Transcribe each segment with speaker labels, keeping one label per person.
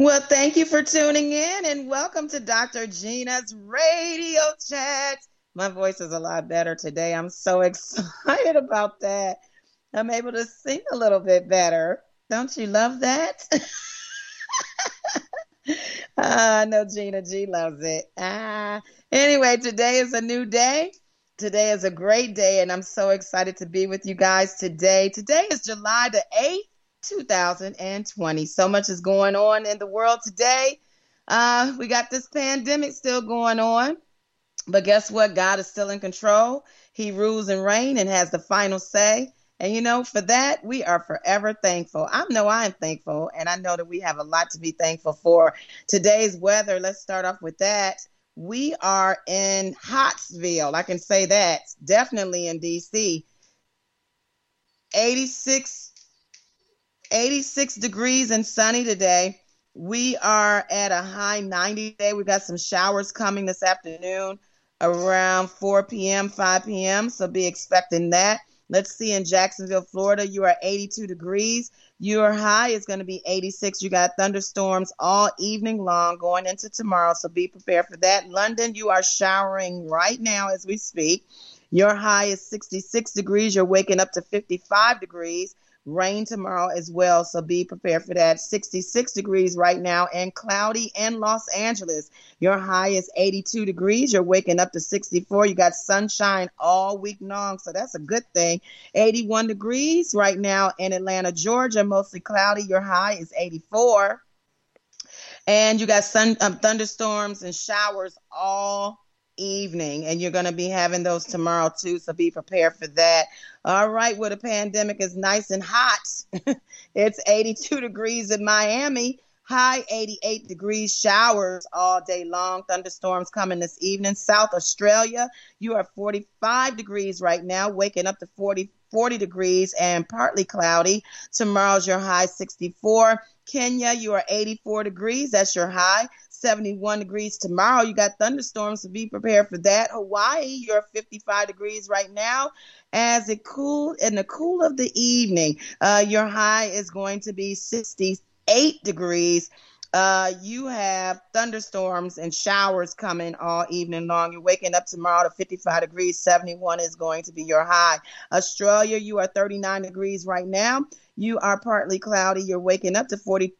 Speaker 1: Well, thank you for tuning in and welcome to Dr. Gina's Radio Chat. My voice is a lot better today. I'm so excited about that. I'm able to sing a little bit better. Don't you love that? I know Gina G loves it. Anyway, today is a new day. Today is a great day, and I'm so excited to be with you guys today. Today is July the 8th. 2020. So much is going on in the world today. We got this pandemic still going on, but guess what? God is still in control. He rules and reigns and has the final say. And for that, we are forever thankful. I know I am thankful, and I know that we have a lot to be thankful for. Today's weather, let's start off with that. We are in Hotsville. I can say that. Definitely in D.C. 86 degrees and sunny today. We are at a high 90 today. We got some showers coming this afternoon around 4 p.m., 5 p.m. So be expecting that. Let's see, in Jacksonville, Florida, you are 82 degrees. Your high is going to be 86. You got thunderstorms all evening long going into tomorrow. So be prepared for that. London, you are showering right now as we speak. Your high is 66 degrees. You're waking up to 55 degrees. Rain tomorrow as well, so be prepared for that. 66 degrees right now and cloudy in Los Angeles. Your high is 82 degrees. You're waking up to 64. You got sunshine all week long, so that's a good thing. 81 degrees right now in Atlanta, Georgia, mostly cloudy. Your high is 84. And you got thunderstorms and showers all evening, and you're going to be having those tomorrow too, so be prepared for that. All right, well, the pandemic is nice and hot. It's 82 degrees in Miami, high 88 degrees, showers all day long, thunderstorms coming this evening. South Australia, you are 45 degrees right now, waking up to 40 degrees and partly cloudy. Tomorrow's your high 64. Kenya, you are 84 degrees. That's your high. 71 degrees tomorrow. You got thunderstorms, so be prepared for that. Hawaii, you're 55 degrees right now. As it cool in the cool of the evening, your high is going to be 68 degrees. You have thunderstorms and showers coming all evening long. You're waking up tomorrow to 55 degrees. 71 is going to be your high. Australia, you are 39 degrees right now. You are partly cloudy. You're waking up to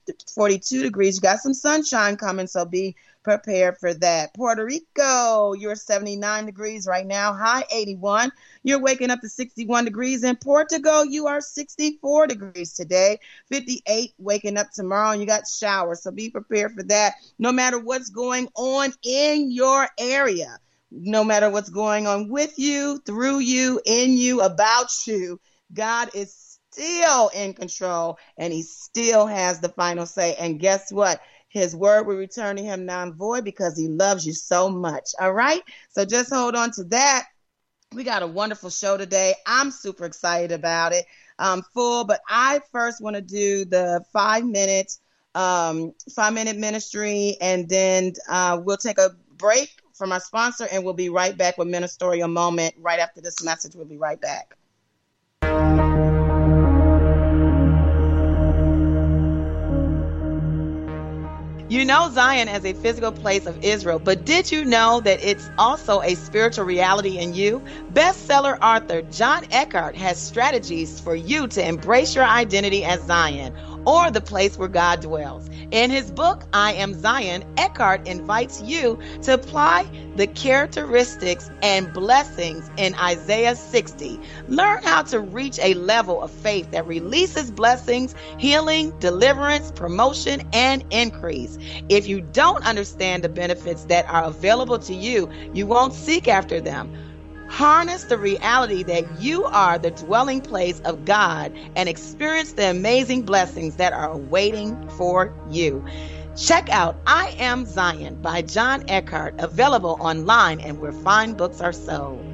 Speaker 1: 42 degrees. You got some sunshine coming, so be prepared for that. Puerto Rico, you're 79 degrees right now, high 81. You're waking up to 61 degrees. In Portugal, you are 64 degrees today, 58 waking up tomorrow, and you got showers, so be prepared for that. No matter what's going on in your area, no matter what's going on with you, through you, in you, about you, God is still in control, and he still has the final say. And guess what? His word will return to him non-void because he loves you so much. All right? So just hold on to that. We got a wonderful show today. I'm super excited about it. I'm full, but I first want to do the 5-minute ministry, and then we'll take a break from our sponsor, and we'll be right back with Ministerial Moment right after this message. We'll be right back. You know Zion as a physical place of Israel, but did you know that it's also a spiritual reality in you? Bestseller author John Eckhardt has strategies for you to embrace your identity as Zion, or the place where God dwells. In his book, I Am Zion, Eckhardt invites you to apply the characteristics and blessings in Isaiah 60. Learn how to reach a level of faith that releases blessings, healing, deliverance, promotion, and increase. If you don't understand the benefits that are available to you, you won't seek after them. Harness the reality that you are the dwelling place of God and experience the amazing blessings that are awaiting for you. Check out I Am Zion by John Eckhardt, available online and where fine books are sold.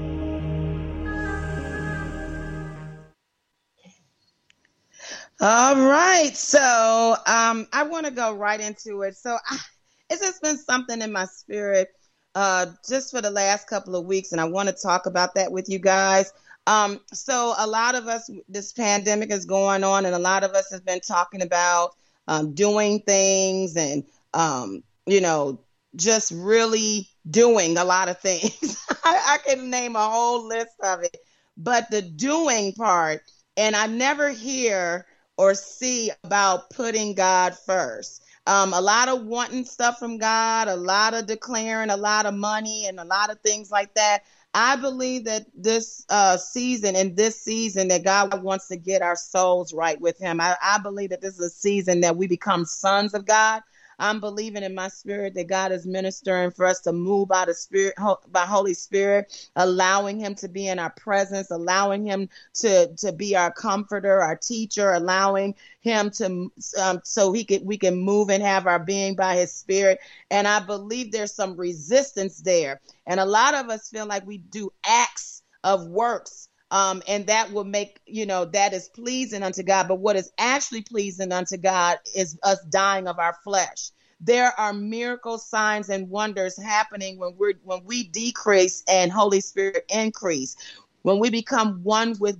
Speaker 1: All right, so I want to go right into it. So it's just been something in my spirit just for the last couple of weeks, and I want to talk about that with you guys. So a lot of us, this pandemic is going on, and a lot of us have been talking about doing things and, you know, just really doing a lot of things. I can name a whole list of it, but the doing part, and I never hear or see about putting God first. A lot of wanting stuff from God, a lot of declaring, a lot of money, and a lot of things like that. I believe that this season, that God wants to get our souls right with Him. I believe that this is a season that we become sons of God. I'm believing in my spirit that God is ministering for us to move by the Spirit, by Holy Spirit, allowing Him to be in our presence, allowing Him to be our comforter, our teacher, allowing Him to so we can move and have our being by His Spirit. And I believe there's some resistance there, and a lot of us feel like we do acts of works. And that will make, that is pleasing unto God. But what is actually pleasing unto God is us dying of our flesh. There are miracles, signs, and wonders happening when we decrease and Holy Spirit increase. When we become one with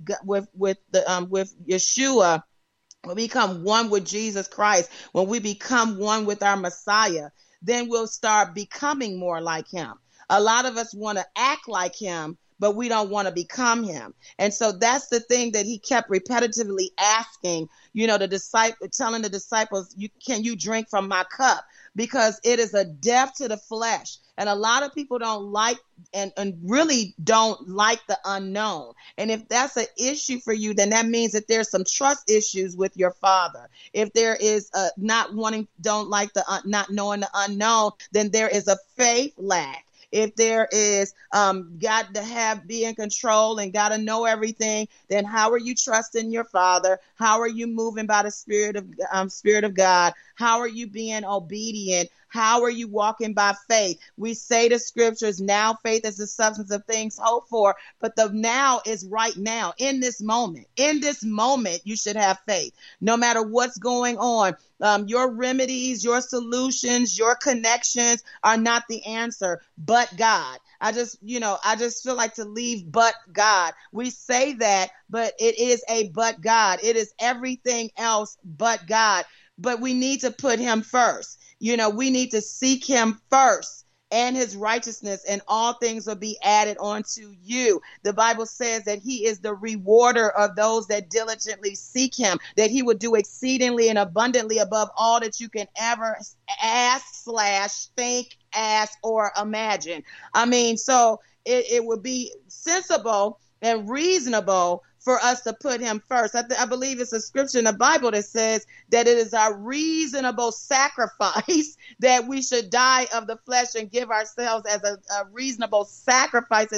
Speaker 1: Yeshua, when we become one with Jesus Christ, when we become one with our Messiah, then we'll start becoming more like Him. A lot of us want to act like Him, but we don't want to become Him. And so that's the thing that He kept repetitively asking, telling the disciples, can you drink from my cup? Because it is a death to the flesh. And a lot of people don't like and really don't like the unknown. And if that's an issue for you, then that means that there's some trust issues with your Father. If there is not knowing the unknown, then there is a faith lack. If there is got to be in control and got to know everything, then how are you trusting your Father? How are you moving by the Spirit of God? How are you being obedient? How are you walking by faith? We say the scriptures, now faith is the substance of things hoped for, but the now is right now, in this moment. In this moment, you should have faith. No matter what's going on, your remedies, your solutions, your connections are not the answer, but God. I just feel like to leave but God. We say that, but it is a but God. It is everything else but God. But we need to put Him first. We need to seek Him first and His righteousness, and all things will be added onto you. The Bible says that He is the rewarder of those that diligently seek Him, that He would do exceedingly and abundantly above all that you can ever ask, think, ask, or imagine. So it would be sensible and reasonable for us to put Him first. I believe it's a scripture in the Bible that says that it is our reasonable sacrifice that we should die of the flesh and give ourselves as a reasonable sacrifice,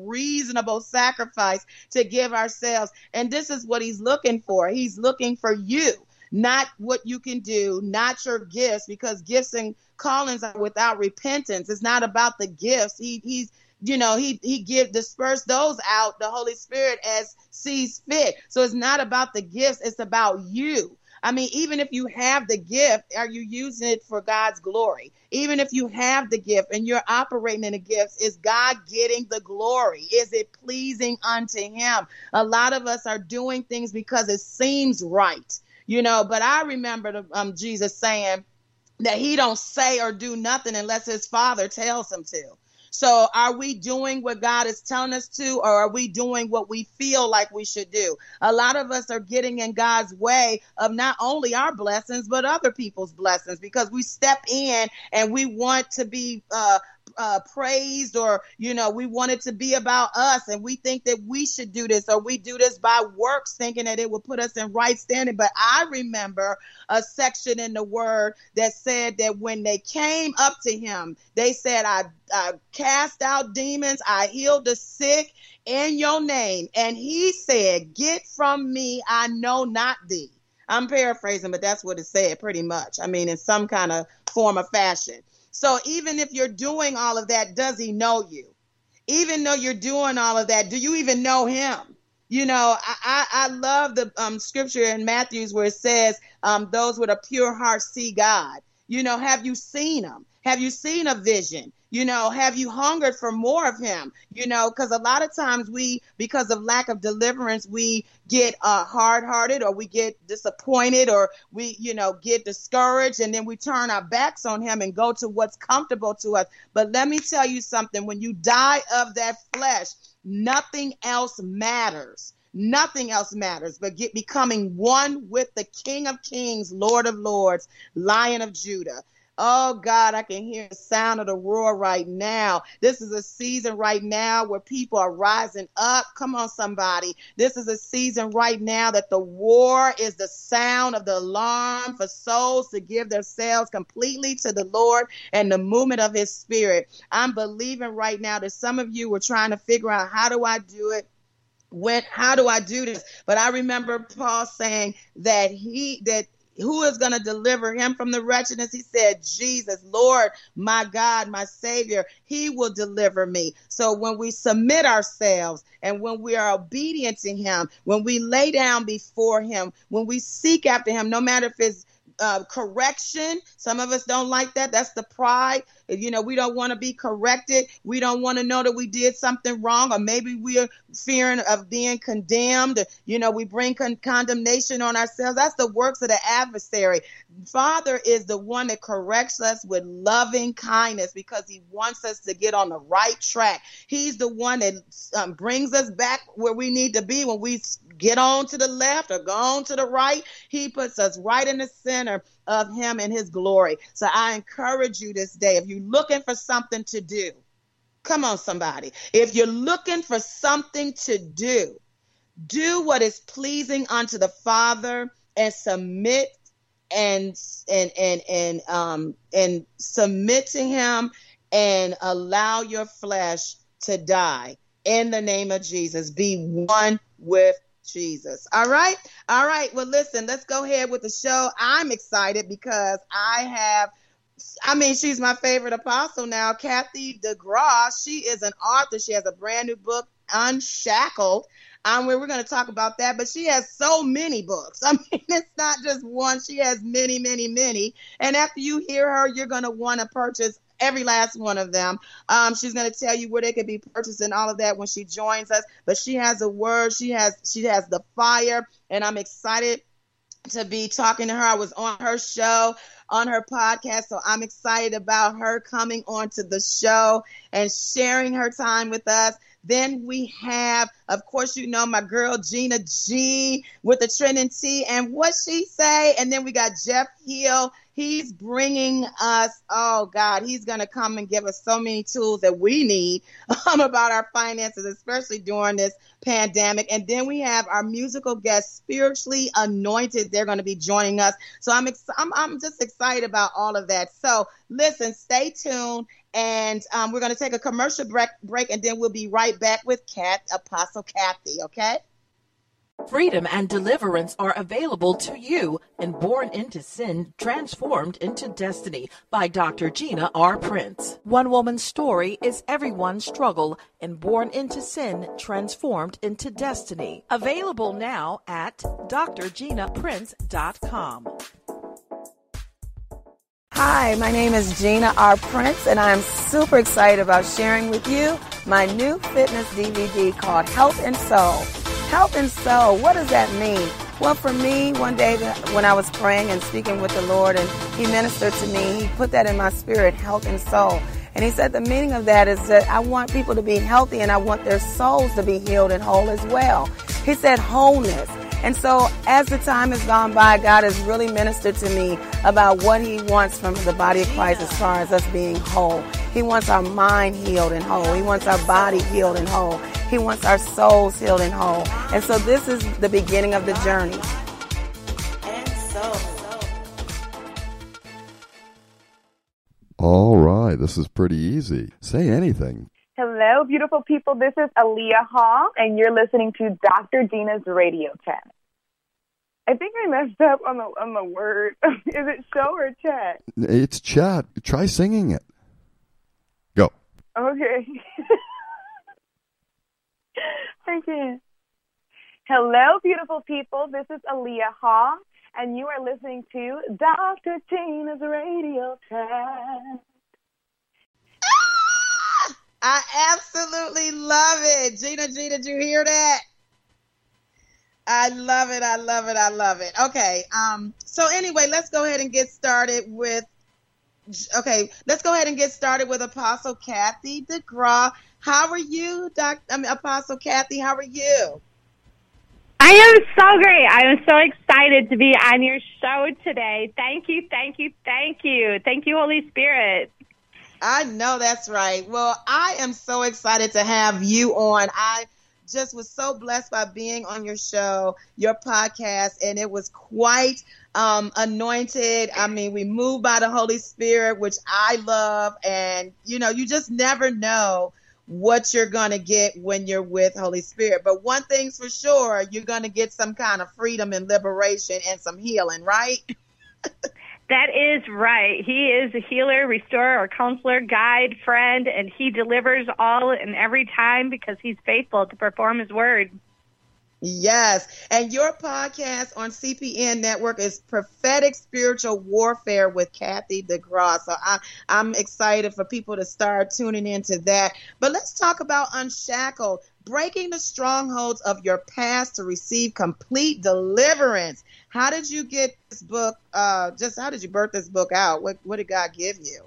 Speaker 1: to give ourselves. And this is what He's looking for. He's looking for you, not what you can do, not your gifts, because gifts and callings are without repentance. It's not about the gifts. He disperse those out, the Holy Spirit, as sees fit. So it's not about the gifts, it's about you. Even if you have the gift, are you using it for God's glory? Even if you have the gift and you're operating in the gifts, is God getting the glory? Is it pleasing unto Him? A lot of us are doing things because it seems right, but I remember Jesus saying that He don't say or do nothing unless His Father tells Him to. So are we doing what God is telling us to, or are we doing what we feel like we should do? A lot of us are getting in God's way of not only our blessings, but other people's blessings, because we step in and we want to be praised, or we want it to be about us, and we think that we should do this, or we do this by works, thinking that it will put us in right standing. But I remember a section in the Word that said that when they came up to Him, they said, I cast out demons, I healed the sick in your name. And He said, get from me, I know not thee. I'm paraphrasing, but that's what it said pretty much. In some kind of form of fashion. So even if you're doing all of that, does He know you? Even though you're doing all of that, do you even know Him? I love the scripture in Matthew where it says, those with a pure heart see God. Have you seen Him? Have you seen a vision? Have you hungered for more of him? Because a lot of times because of lack of deliverance, we get hard-hearted, or we get disappointed, or we, get discouraged, and then we turn our backs on him and go to what's comfortable to us. But let me tell you something. When you die of that flesh, nothing else matters. Nothing else matters but becoming one with the King of Kings, Lord of Lords, Lion of Judah. Oh, God, I can hear the sound of the roar right now. This is a season right now where people are rising up. Come on, somebody. This is a season right now that the war is the sound of the alarm for souls to give themselves completely to the Lord and the movement of his spirit. I'm believing right now that some of you were trying to figure out, how do I do it? How do I do this? But I remember Paul saying that who is going to deliver him from the wretchedness? He said, Jesus, Lord, my God, my Savior, he will deliver me. So when we submit ourselves and when we are obedient to him, when we lay down before him, when we seek after him, no matter if it's correction. Some of us don't like that. That's the pride. We don't want to be corrected. We don't want to know that we did something wrong, or maybe we're fearing of being condemned. We bring condemnation on ourselves. That's the works of the adversary. Father is the one that corrects us with loving kindness because he wants us to get on the right track. He's the one that brings us back where we need to be when we get on to the left or go on to the right. He puts us right in the center of him and his glory. So I encourage you this day, if you're looking for something to do, come on, somebody. If you're looking for something to do what is pleasing unto the Father, and submit and submit to him, and allow your flesh to die in the name of Jesus. Be one with Jesus. All right. Well, listen, let's go ahead with the show. I'm excited because she's my favorite apostle now, Kathy DeGraw. She is an author. She has a brand new book, Unshackled. We're going to talk about that, but she has so many books. It's not just one. She has many, many, many. And after you hear her, you're going to want to purchase every last one of them. She's going to tell you where they could be purchased and all of that when she joins us. But she has a word. She has the fire, and I'm excited to be talking to her. I was on her show, on her podcast, so I'm excited about her coming onto the show and sharing her time with us. Then we have, of course, my girl Gina G with the Trinity, and what she say. And then we got Jeff Hill. He's bringing us, oh God, he's going to come and give us so many tools that we need about our finances, especially during this pandemic. And then we have our musical guest, Spiritually Anointed. They're going to be joining us. So I'm just excited about all of that. So listen, stay tuned. And we're going to take a commercial break, and then we'll be right back with Apostle Kathy, okay?
Speaker 2: Freedom and deliverance are available to you in Born into Sin, Transformed into Destiny by Dr. Gina R. Prince. One woman's story is everyone's struggle in Born into Sin, Transformed into Destiny. Available now at drginaprince.com.
Speaker 3: Hi, my name is Gina R. Prince, and I'm super excited about sharing with you my new fitness DVD called Health and Soul. Health and Soul, what does that mean? Well, for me, one day when I was praying and speaking with the Lord, and he ministered to me, he put that in my spirit, health and soul. And he said the meaning of that is that I want people to be healthy, and I want their souls to be healed and whole as well. He said wholeness. And so as the time has gone by, God has really ministered to me about what he wants from the body of Christ as far as us being whole. He wants our mind healed and whole. He wants our body healed and whole. He wants our souls healed and whole. And so this is the beginning of the journey.
Speaker 1: And so.
Speaker 4: All right, this is pretty easy. Say anything.
Speaker 5: Hello, beautiful people. This is Aaliyah Hall, and you're listening to Dr. Gina's Radio Chat. I think I messed up on the word. Is it show or chat?
Speaker 4: It's chat. Try singing it. Go.
Speaker 5: Okay. I can't. Hello, beautiful people. This is Aaliyah Hall, and you are listening to Dr. Gina's Radio Chat.
Speaker 1: I absolutely love it. Gina, did you hear that? I love it. I love it. I love it. Okay. So anyway, let's go ahead and get started with Apostle Kathy DeGraw. How are you, Apostle Kathy? How are you?
Speaker 6: I am so great. I am so excited to be on your show today. Thank you, thank you, thank you. Thank you, Holy Spirit.
Speaker 1: I know that's right. Well, I am so excited to have you on. I just was so blessed by being on your show, your podcast, and it was quite anointed. I mean, we moved by the Holy Spirit, which I love. And, you just never know what you're going to get when you're with Holy Spirit. But one thing's for sure, you're going to get some kind of freedom and liberation and some healing, right?
Speaker 6: That is right. He is a healer, restorer, or counselor, guide, friend, and he delivers all and every time because he's faithful to perform his word.
Speaker 1: Yes. And your podcast on CPN Network is Prophetic Spiritual Warfare with Kathy DeGraw. So I'm excited for people to start tuning into that. But let's talk about Unshackled, breaking the strongholds of your past to receive complete deliverance. How did you get this book? How did you birth this book out? What did God give you?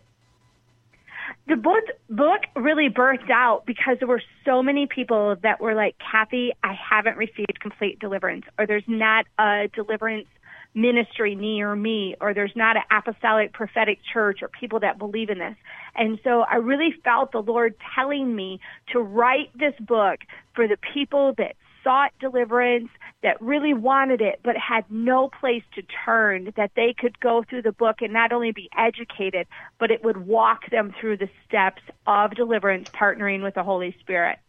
Speaker 6: The book really birthed out because there were so many people that were like, Kathy, I haven't received complete deliverance, or there's not a deliverance ministry near me, or there's not an apostolic prophetic church or people that believe in this. And so I really felt the Lord telling me to write this book for the people that sought deliverance, that really wanted it, but had no place to turn, that they could go through the book and not only be educated, but it would walk them through the steps of deliverance, partnering with the Holy Spirit.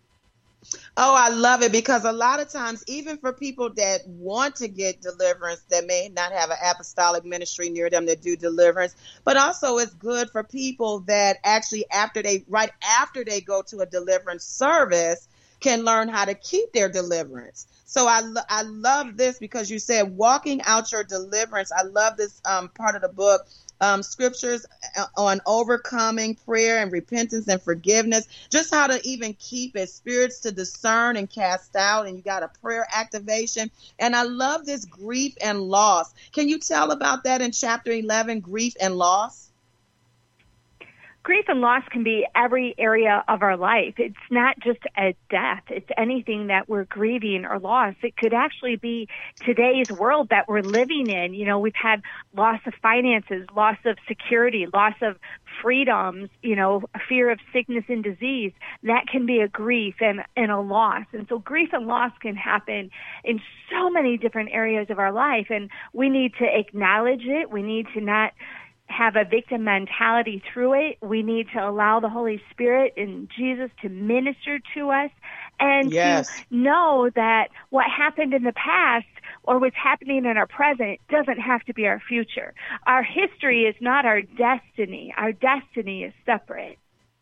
Speaker 1: Oh, I love it, because a lot of times, even for people that want to get deliverance, that may not have an apostolic ministry near them that do deliverance, but also it's good for people that actually right after they go to a deliverance service can learn how to keep their deliverance. So I love this, because you said walking out your deliverance. I love this part of the book. Scriptures on overcoming, prayer and repentance and forgiveness, just how to even keep it, spirits to discern and cast out, and you got a prayer activation. And I love this grief and loss. Can you tell about that in chapter 11, grief and loss?
Speaker 6: Grief and loss can be every area of our life. It's not just a death. It's anything that we're grieving or lost. It could actually be today's world that we're living in. We've had loss of finances, loss of security, loss of freedoms, fear of sickness and disease. That can be a grief and a loss. And so grief and loss can happen in so many different areas of our life. And we need to acknowledge it. We need to not have a victim mentality through it. We need to allow the Holy Spirit and Jesus to minister to us, and to know that what happened in the past or what's happening in our present doesn't have to be our future. Our history is not our destiny. Our destiny is separate.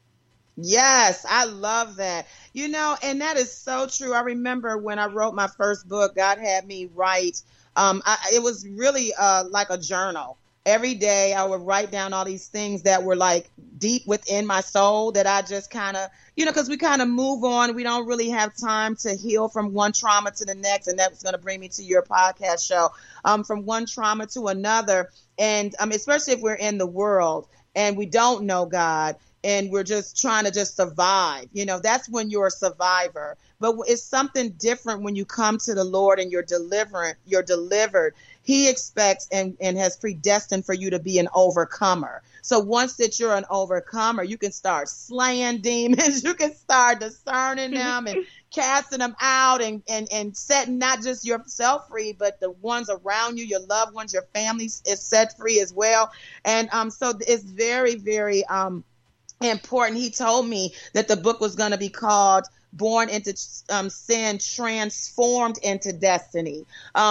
Speaker 1: Yes, I love that. And that is so true. I remember when I wrote my first book, God had me write. It was really like a journal. Every day I would write down all these things that were like deep within my soul that I just kind of, because we kind of move on. We don't really have time to heal from one trauma to the next. And that's going to bring me to your podcast show, from one trauma to another. And especially if we're in the world and we don't know God and we're just trying to just survive, that's when you're a survivor. But it's something different when you come to the Lord and you're delivered. He expects and has predestined for you to be an overcomer. So once that you're an overcomer, you can start slaying demons. You can start discerning them and casting them out and setting not just yourself free, but the ones around you, your loved ones, your family is set free as well. And so it's very, very important. He told me that the book was going to be called Born into Sin, Transformed into Destiny.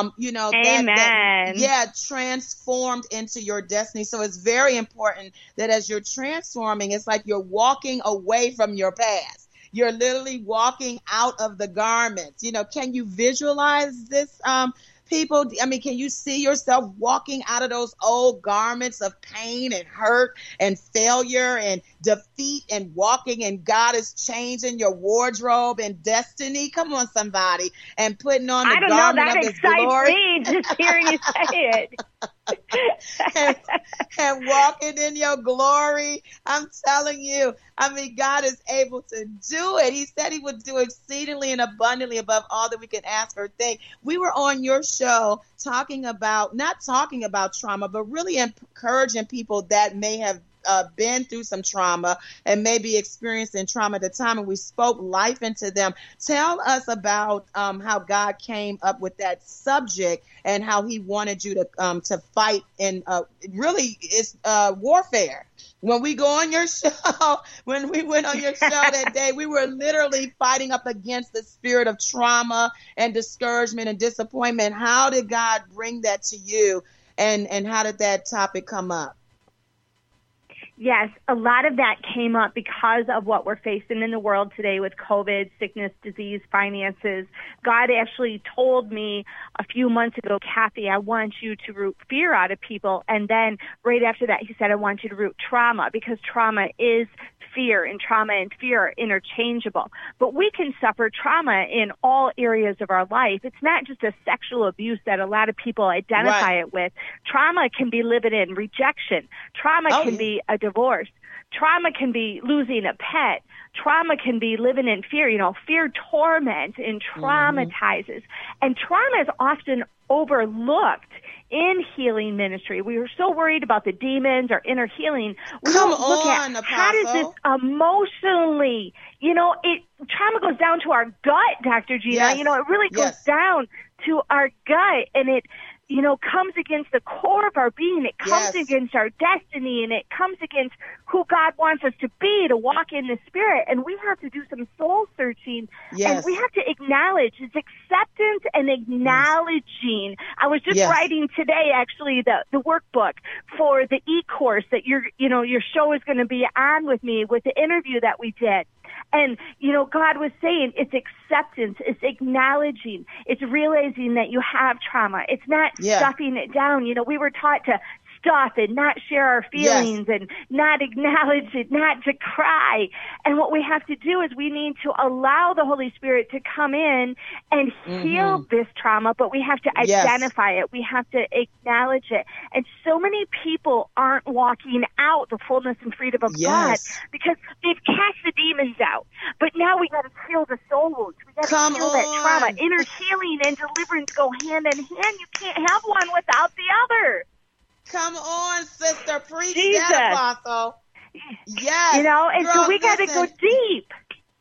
Speaker 6: Amen.
Speaker 1: Transformed into your destiny. So it's very important that as you're transforming, it's like you're walking away from your past. You're literally walking out of the garments. Can you visualize this people, I mean, can you see yourself walking out of those old garments of pain and hurt and failure and defeat and walking, and God is changing your wardrobe and destiny? Come on, somebody, and putting on the garment of His glory.
Speaker 6: I don't know, that excites me just hearing you say it.
Speaker 1: and walking in your glory. I'm telling you, I mean, God is able to do it. He said He would do exceedingly and abundantly above all that we can ask or think. We were on your show not talking about trauma, but really encouraging people that may have been through some trauma and maybe experiencing trauma at the time, and we spoke life into them. Tell us about how God came up with that subject and how He wanted you to fight in really it's warfare. When we go on your show, when we went on your show that day, we were literally fighting up against the spirit of trauma and discouragement and disappointment. How did God bring that to you, and how did that topic come up?
Speaker 6: Yes, a lot of that came up because of what we're facing in the world today with COVID, sickness, disease, finances. God actually told me a few months ago, Kathy, I want you to root fear out of people. And then right after that, He said, I want you to root trauma, because trauma is fear, and trauma and fear are interchangeable. But we can suffer trauma in all areas of our life. It's not just a sexual abuse that a lot of people identify it with. Trauma can be living in rejection. Trauma can be a divorce. Trauma can be losing a pet. Trauma can be living in fear. Fear torments and traumatizes. And trauma is often overlooked in healing ministry. We were so worried about the demons or inner healing. We don't look at
Speaker 1: Apostle.
Speaker 6: How does this emotionally, trauma goes down to our gut, Dr. Gina.
Speaker 1: Yes.
Speaker 6: It really goes down to our gut, and it comes against the core of our being. It comes against our destiny, and it comes against who God wants us to be, to walk in the Spirit. And we have to do some soul searching, and we have to acknowledge it's acceptance and acknowledging. I was just writing today, actually, the workbook for the e-course that your show is going to be on with me with the interview that we did. And, God was saying it's acceptance, it's acknowledging, it's realizing that you have trauma. It's not stuffing it down. We were taught to stuff and not share our feelings and not acknowledge it, not to cry. And what we have to do is we need to allow the Holy Spirit to come in and heal this trauma, but we have to identify it. We have to acknowledge it. And so many people aren't walking out the fullness and freedom of God because they've cast the demons out. But now we got to heal the soul wounds. We got to heal that trauma. Inner healing and deliverance go hand in hand. You can't have one without the other.
Speaker 1: Come on, sister. Preach
Speaker 6: Jesus.
Speaker 1: that, Apostle. Yes.
Speaker 6: And
Speaker 1: girl,
Speaker 6: so we got to go deep.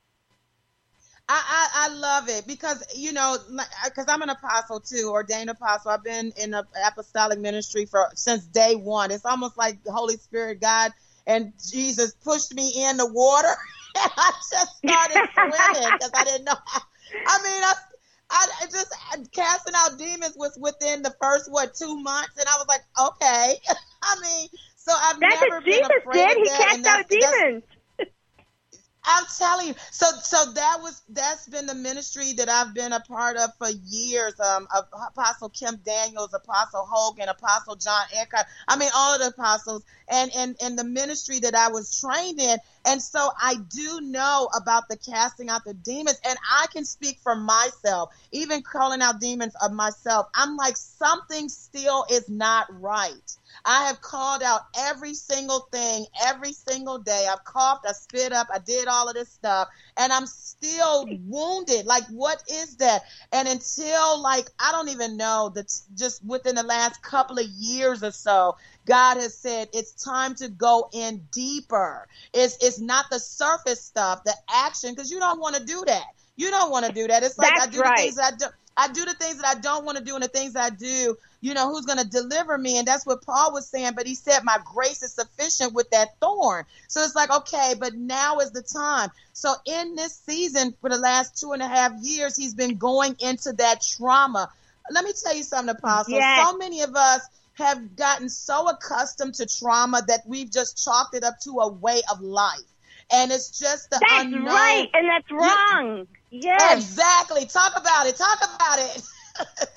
Speaker 1: I love it because, because I'm an apostle too, ordained apostle. I've been in the apostolic ministry since day one. It's almost like the Holy Spirit, God, and Jesus pushed me in the water. And I just started swimming because I didn't know how. I just casting out demons was within the first 2 months, and I was like, okay. So I've
Speaker 6: That's
Speaker 1: never
Speaker 6: what
Speaker 1: been
Speaker 6: Jesus
Speaker 1: afraid
Speaker 6: did.
Speaker 1: of
Speaker 6: He
Speaker 1: that.
Speaker 6: cast out demons.
Speaker 1: I'm telling you. So that's been the ministry that I've been a part of for years. Apostle Kim Daniels, Apostle Hogan, Apostle John Eckhart. All of the apostles and the ministry that I was trained in. And so I do know about the casting out the demons, and I can speak for myself, even calling out demons of myself. I'm like, something still is not right. I have called out every single thing, every single day. I've coughed, I spit up, I did all of this stuff, and I'm still wounded. Like, what is that? And until, I don't even know, that just within the last couple of years or so, God has said it's time to go in deeper. It's not the surface stuff, the action, because you don't want to do that. You don't want to do that. It's like I do the things that I do. I do the things that I don't want to do, and the things that I do, who's going to deliver me? And that's what Paul was saying. But he said, my grace is sufficient with that thorn. So it's like, okay, but now is the time. So in this season, for the last 2.5 years, he's been going into that trauma. Let me tell you something, Apostle.
Speaker 6: Yes.
Speaker 1: So many of us have gotten so accustomed to trauma that we've just chalked it up to a way of life. And it's just the unknown.
Speaker 6: That's right, and that's wrong. Yes.
Speaker 1: Exactly. Talk about it.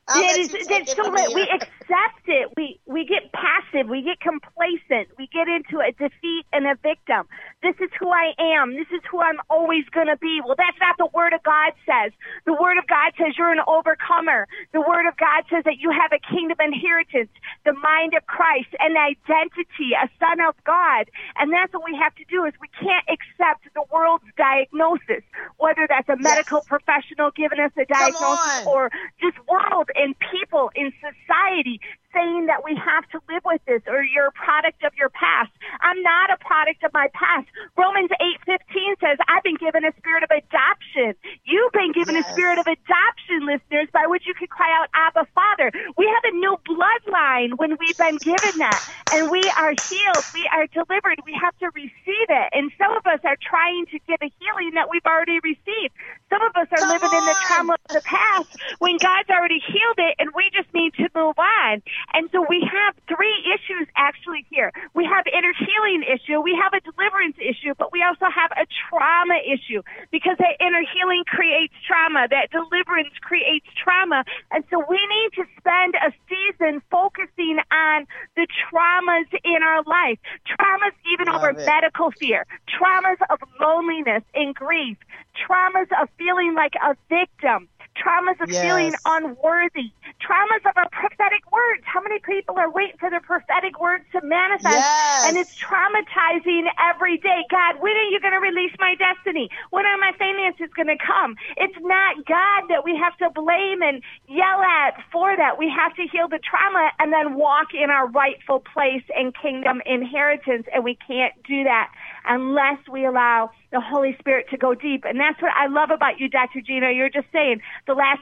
Speaker 6: That's so right. We accept it. We get passive. We get complacent. We get into a defeat and a victim. This is who I am. This is who I'm always going to be. Well, that's not the Word of God says. The Word of God says you're an overcomer. The Word of God says that you have a kingdom inheritance, the mind of Christ, an identity, a son of God. And that's what we have to do is we can't accept the world's diagnosis, whether that's a medical professional giving us a diagnosis or just world and people in society saying that we have to live with this or you're a product of your past. I'm not a product of my past. Romans 8:15 says, I've been given a spirit of adoption. You've been given a spirit of adoption, listeners, by which you can cry out, Abba, Father. We have a new bloodline when we've been given that, and we are healed. We are delivered. We have to receive it. And some of us are trying to get a healing that we've already received. Some of us are living in the trauma of the past when God's already healed it, and we just need to move on. And so we have three issues actually here. We have inner healing issue, we have a deliverance issue, but we also have a trauma issue because that inner healing creates trauma, that deliverance creates trauma. And so we need to spend a season focusing on the traumas in our life, traumas even over medical fear, traumas of loneliness and grief, traumas of feeling like a victim, traumas of feeling unworthy, traumas of our prophetic words. How many people are waiting for their prophetic words to manifest? And it's traumatizing every day. God, when are you going to release my destiny? When are my finances going to come? It's not God that we have to blame and yell at for that. We have to heal the trauma and then walk in our rightful place and kingdom inheritance. And we can't do that unless we allow the Holy Spirit to go deep. And that's what I love about you, Dr. Gina. You're just saying the last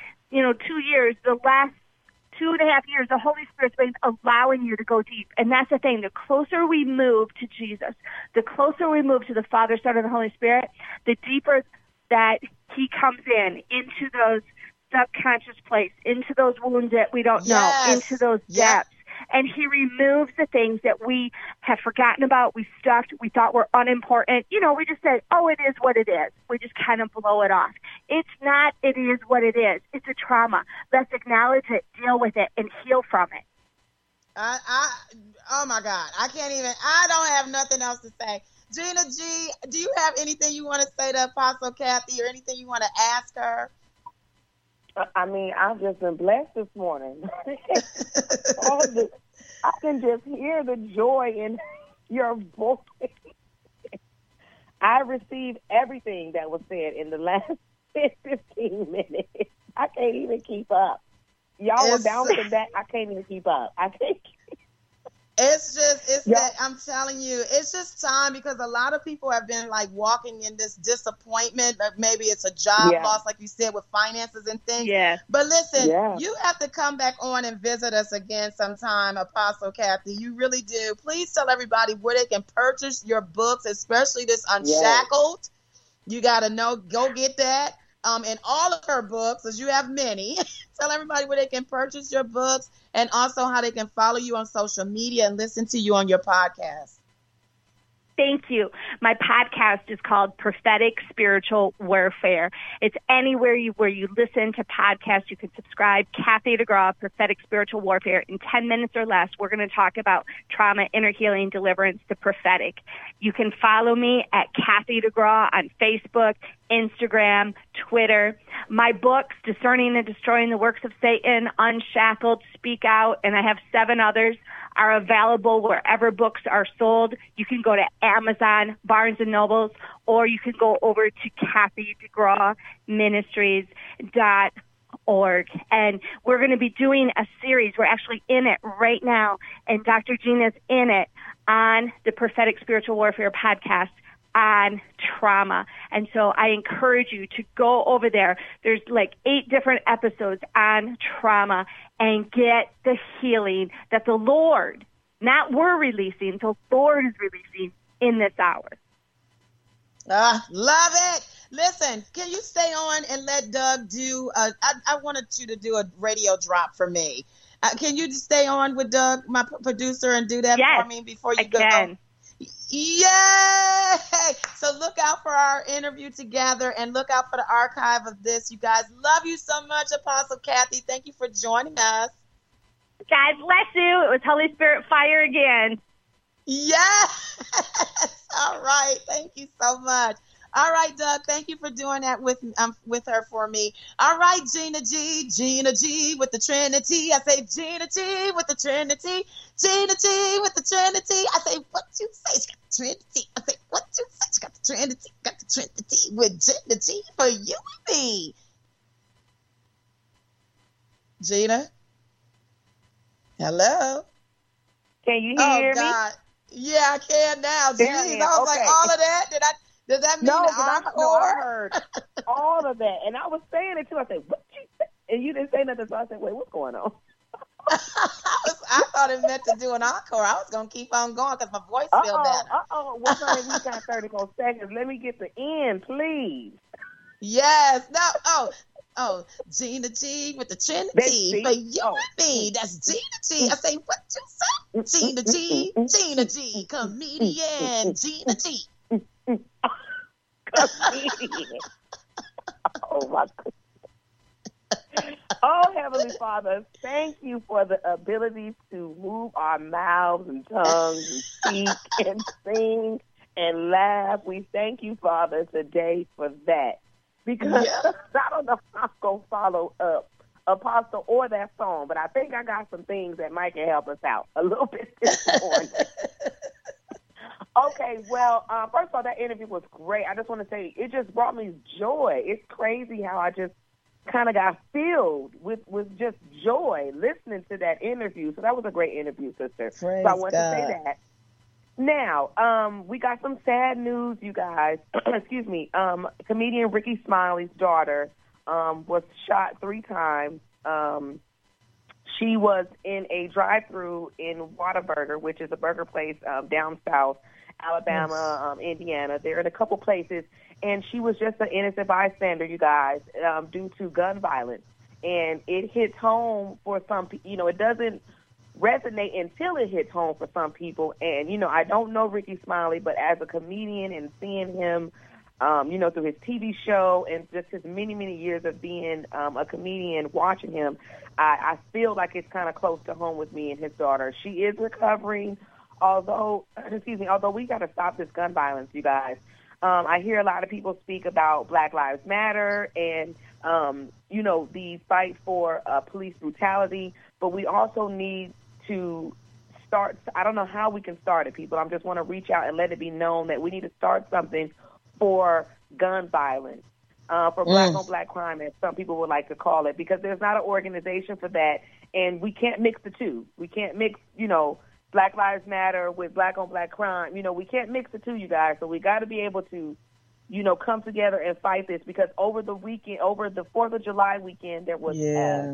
Speaker 6: 2 years, the last 2.5 years, the Holy Spirit's been allowing you to go deep. And that's the thing. The closer we move to Jesus, the closer we move to the Father, Son, and the Holy Spirit, the deeper that he comes into those subconscious places, into those wounds that we don't know, into those depths. And he removes the things that we have forgotten about, we stuffed, we thought were unimportant. We just said, oh, it is what it is. We just kind of blow it off. It's not, it is what it is. It's a trauma. Let's acknowledge it, deal with it, and heal from it.
Speaker 1: Oh my God. I don't have nothing else to say. Gina G, do you have anything you want to say to Apostle Kathy or anything you want to ask her?
Speaker 7: I mean, I've just been blessed this morning. I can just hear the joy in your voice. I received everything that was said in the last 15 minutes. I can't even keep up. Y'all were bouncing back. I can't even keep up.
Speaker 1: That I'm telling you, it's just time because a lot of people have been like walking in this disappointment. Maybe it's a job loss, like you said, with finances and things. But listen, you have to come back on and visit us again sometime, Apostle Kathy. You really do. Please tell everybody where they can purchase your books, especially this Unshackled. You got to know, go get that. And all of her books, as you have many. Tell everybody where they can purchase your books and also how they can follow you on social media and listen to you on your podcast.
Speaker 6: Thank you. My podcast is called Prophetic Spiritual Warfare. It's anywhere where you listen to podcasts. You can subscribe. Kathy DeGraw, Prophetic Spiritual Warfare. In 10 minutes or less, we're going to talk about trauma, inner healing, deliverance, the prophetic. You can follow me at Kathy DeGraw on Facebook, Instagram, Twitter. My books, Discerning and Destroying the Works of Satan, Unshackled, Speak Out, and I have 7 others, are available wherever books are sold. You can go to Amazon, Barnes & Nobles, or you can go over to KathyDeGrawMinistries.org. And we're going to be doing a series. We're actually in it right now, and Dr. Gina's in it on the Prophetic Spiritual Warfare podcast on trauma. And so I encourage you to go over there. There's like 8 different episodes on trauma and get the healing that the Lord, not we're releasing, the Lord is releasing in this hour.
Speaker 1: Love it. Listen, can you stay on and let Doug do, I wanted you to do a radio drop for me. Can you just stay on with Doug, my producer, and do that for me before you go?
Speaker 6: Can.
Speaker 1: Yay! So look out for our interview together and look out for the archive of this. You guys, love you so much, Apostle Kathy. Thank you for joining us.
Speaker 6: God bless you. It was Holy Spirit fire again.
Speaker 1: Yes. All right. Thank you so much. All right, Doug, thank you for doing that with her for me. All right, Gina G with the Trinity. I say Gina G with the Trinity. Gina G with the Trinity. I say, what you say? She got the Trinity. I say, what you say? She got the Trinity. Got the Trinity with Gina G for you and me. Gina? Hello?
Speaker 7: Can you hear
Speaker 1: me? Oh, God. Yeah, I can now. Jeez, I was like, all of that? Does that mean encore?
Speaker 7: I heard all of that. And I was saying it too. I said, what you say? And you didn't say nothing, so I said, wait, what's going on?
Speaker 1: I thought it meant to do an encore. I was going to keep on going because my voice feel better.
Speaker 7: Well, honey, we got 30 more seconds. Let me get the end, please.
Speaker 1: Yes. No. Oh, Gina G with the Trinity for you and me. That's Gina G. I say, what you say? Gina G, comedian, Gina G.
Speaker 7: Comedian. Oh, my goodness. Oh, Heavenly Father, thank you for the ability to move our mouths and tongues and speak and sing and laugh. We thank you, Father, today for that. Because I don't know how I'm going to follow up Apostle or that song, but I think I got some things that might can help us out a little bit this morning. Okay, well, first of all, that interview was great. I just want to say it just brought me joy. It's crazy how I just kind of got filled with just joy listening to that interview. So that was a great interview, sister.
Speaker 1: Praise
Speaker 7: so I wanted
Speaker 1: God.
Speaker 7: to say that. Now, we got some sad news, you guys. Excuse me. Comedian Ricky Smiley's daughter was shot 3 times. She was in a drive-thru in Whataburger, which is a burger place down south, Alabama, Indiana. They're in a couple places, and she was just an innocent bystander, you guys, due to gun violence. And it hits home for some people. It doesn't resonate until it hits home for some people. And, I don't know Ricky Smiley, but as a comedian and seeing him, through his TV show and just his many, many years of being a comedian, watching him, I feel like it's kind of close to home with me and his daughter. She is recovering, although we got to stop this gun violence, you guys. I hear a lot of people speak about Black Lives Matter and, the fight for police brutality, but we also need to start. I don't know how we can start it, people. I just want to reach out and let it be known that we need to start something for gun violence, for black-on-black crime, as some people would like to call it, because there's not an organization for that, and we can't mix the two. We can't mix, Black Lives Matter with black-on-black crime. We can't mix the two, you guys, so we got to be able to, come together and fight this, because over the 4th of July weekend, there was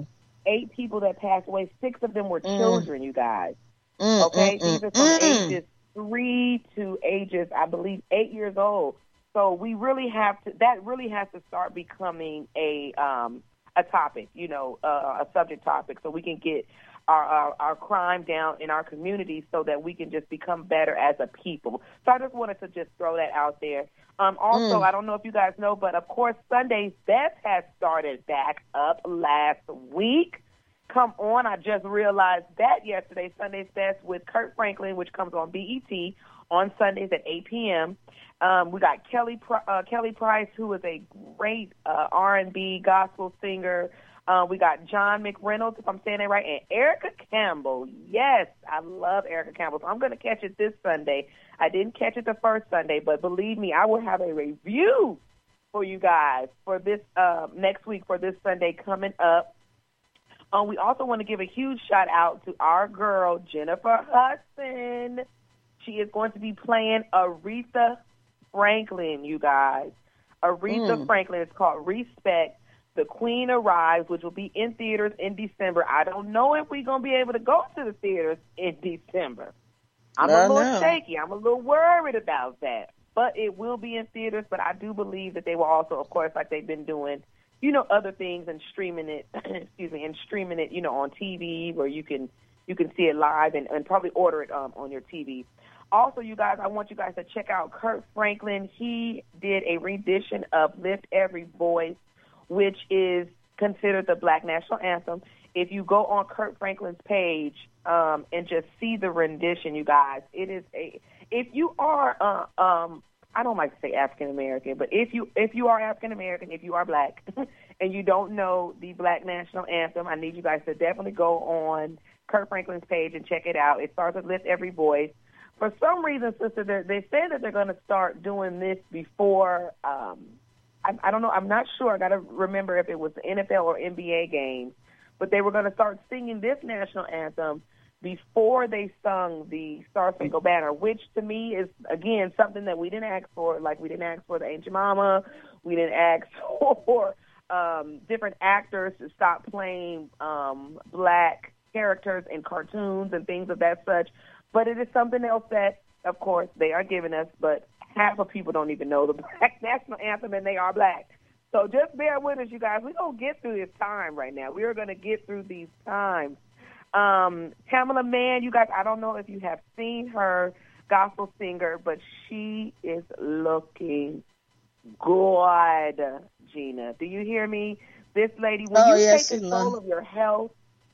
Speaker 7: 8 people that passed away. 6 of them were children, you guys. Okay? These are from ages 3 to ages, I believe, 8 years old. So we really has to start becoming a topic, a subject topic, so we can get our crime down in our communities so that we can just become better as a people. So I just wanted to just throw that out there. Also, I don't know if you guys know, but of course, Sunday's Best has started back up last week. Come on, I just realized that yesterday, Sunday's Best with Kurt Franklin, which comes on BET on Sundays at 8 p.m. We got Kelly Price, who is a great R&B gospel singer. We got John McReynolds, if I'm saying that right, and Erica Campbell. Yes, I love Erica Campbell. So I'm going to catch it this Sunday. I didn't catch it the first Sunday, but believe me, I will have a review for you guys for this next week, for this Sunday coming up. We also want to give a huge shout out to our girl, Jennifer Hudson. She is going to be playing Aretha Franklin, you guys. Aretha Franklin is called Respect. The Queen Arrives, which will be in theaters in December. I don't know if we're going to be able to go to the theaters in December. I'm a little shaky. I'm a little worried about that. But it will be in theaters, but I do believe that they will also, of course, like they've been doing, other things and streaming it, on TV where you can see it live and probably order it on your TV. Also, you guys, I want you guys to check out Kirk Franklin. He did a rendition of Lift Every Voice, which is considered the Black National Anthem. If you go on Kirk Franklin's page and just see the rendition, you guys, it is if you are I don't like to say African American, but if you are African American, if you are Black, and you don't know the Black National Anthem, I need you guys to definitely go on Kirk Franklin's page and check it out. It starts with Lift Every Voice. For some reason, sister, they say that they're going to start doing this before. I don't know. I'm not sure. I got to remember if it was the NFL or NBA games, but they were going to start singing this national anthem before they sung the Star Spangled Banner, which to me is, again, something that we didn't ask for. Like, we didn't ask for the Ain't Your Mama. We didn't ask for different actors to stop playing Black characters in cartoons and things of that such. But it is something else that, of course, they are giving us, but half of people don't even know the Black National Anthem, and they are Black. So just bear with us, you guys. We're going to get through this time right now. We are going to get through these times. Tamela Mann, you guys, I don't know if you have seen her, gospel singer, but she is looking good, Gina. Do you hear me? This lady, when you take control of your health,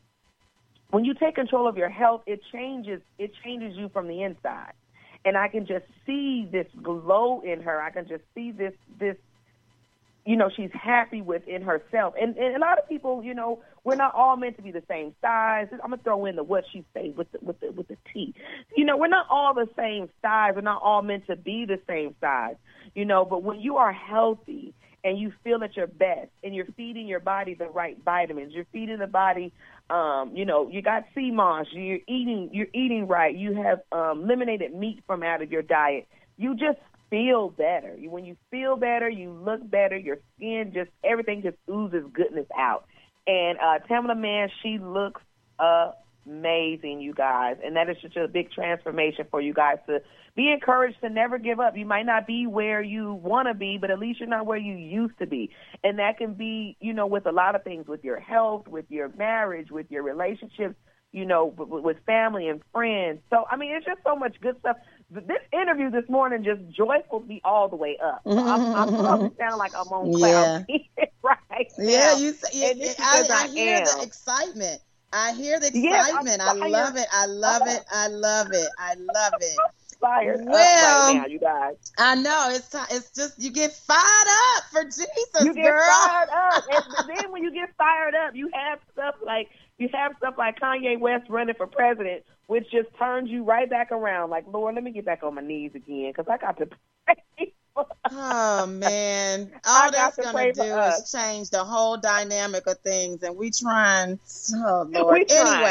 Speaker 7: it changes you from the inside. And I can just see this glow in her. I can just see this she's happy within herself. And a lot of people, we're not all meant to be the same size. I'm gonna throw in the what she say with the T. We're not all the same size. We're not all meant to be the same size. But when you are healthy and you feel at your best and you're feeding your body the right vitamins, you're feeding the body, you got sea moss, you're eating right, you have eliminated meat from out of your diet, you just feel better. When you feel better, you look better, your skin everything just oozes goodness out. And Tamela Mann, she looks amazing, you guys. And that is just a big transformation for you guys to be encouraged to never give up. You might not be where you want to be, but at least you're not where you used to be. And that can be, with a lot of things, with your health, with your marriage, with your relationships, with family and friends. So, it's just so much good stuff. This interview this morning just joyful me all the way up. I'm probably sound like I'm on cloud right now.
Speaker 1: Yeah, I hear the excitement. I hear the excitement. I love it. I love it. I love it. I love it.
Speaker 7: Fired up right now, you guys.
Speaker 1: I know it's just you get fired up for Jesus,
Speaker 7: you get
Speaker 1: girl.
Speaker 7: Fired up, and then when you get fired up, you have stuff like Kanye West running for president, which just turns you right back around. Like, Lord, let me get back on my knees again because I got to pray.
Speaker 1: Oh man, all that's gonna do is change the whole dynamic of things, and we trying. Oh Lord.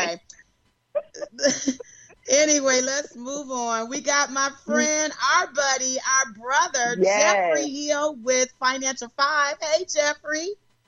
Speaker 1: Anyway, let's move on. We got my friend, our buddy, our brother, Jeffrey Hill with Financial Five. Hey, Jeffrey.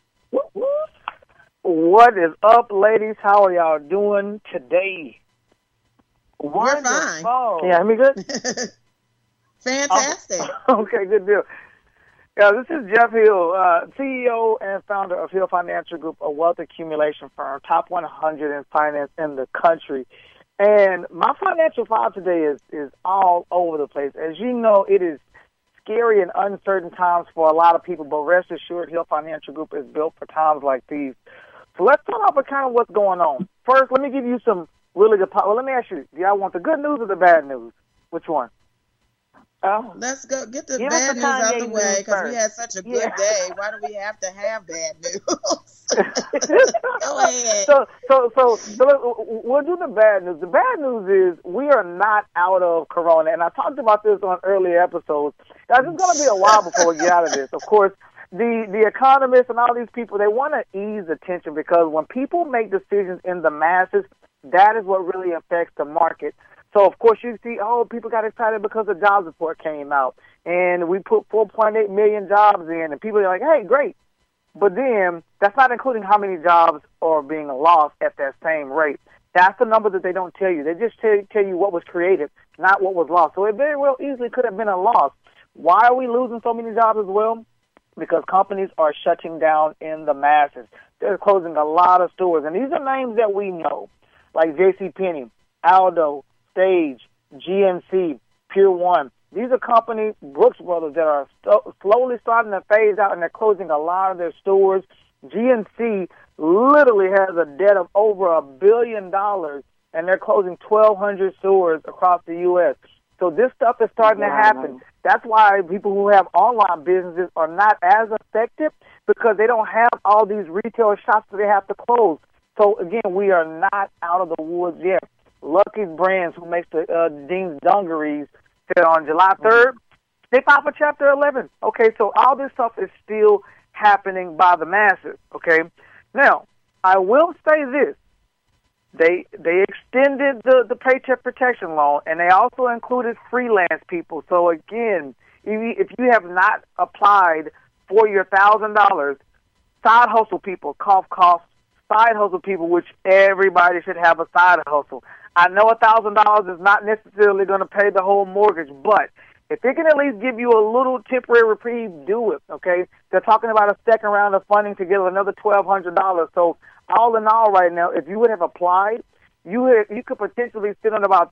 Speaker 8: What is up, ladies? How are y'all doing today?
Speaker 1: We're fine.
Speaker 8: Can you hear me good?
Speaker 1: Fantastic.
Speaker 8: Okay, good deal. Yeah, this is Jeff Hill, CEO and founder of Hill Financial Group, a wealth accumulation firm, top 100 in finance in the country. And my Financial Five today is all over the place. As you know, it is scary and uncertain times for a lot of people, but rest assured, Hill Financial Group is built for times like these. So let's start off with kind of what's going on. First, let me give you some really good. Well, let me ask you: do y'all want the good news or the bad news? Which one?
Speaker 1: Let's go get the bad news out the way because we had such a good day. Why do we have to have bad news? Go ahead.
Speaker 8: So we'll do the bad news. The bad news is we are not out of Corona, and I talked about this on earlier episodes. Guys, it's going to be a while before we get out of this. Of course, the economists and all these people, they want to ease the tension because when people make decisions in the masses, that is what really affects the market. So, of course, you see, people got excited because the jobs report came out, and we put 4.8 million jobs in, and people are like, hey, great. But then that's not including how many jobs are being lost at that same rate. That's the number that they don't tell you. They just tell you what was created, not what was lost. So it very well easily could have been a loss. Why are we losing so many jobs as well? Because companies are shutting down in the masses. They're closing a lot of stores. And these are names that we know, like JCPenney, Aldo, Stage, GNC, Pier 1. These are companies, Brooks Brothers, that are slowly starting to phase out, and they're closing a lot of their stores. GNC literally has a debt of over $1 billion, and they're closing 1,200 stores across the U.S. So this stuff is starting to happen. That's why people who have online businesses are not as effective, because they don't have all these retail shops that they have to close. So, again, we are not out of the woods yet. Lucky's Brands, who makes the Dean's Dungarees, said on July 3rd, they filed for Chapter 11. Okay, so all this stuff is still happening by the masses, okay? Now, I will say this. They extended the Paycheck Protection Loan, and they also included freelance people. So, again, if you have not applied for your $1,000, side hustle people, cough, side hustle people, which everybody should have a side hustle. I know $1,000 is not necessarily going to pay the whole mortgage, but if it can at least give you a little temporary reprieve, do it, okay? They're talking about a second round of funding to get another $1,200. So all in all right now, if you would have applied, you could potentially sit on about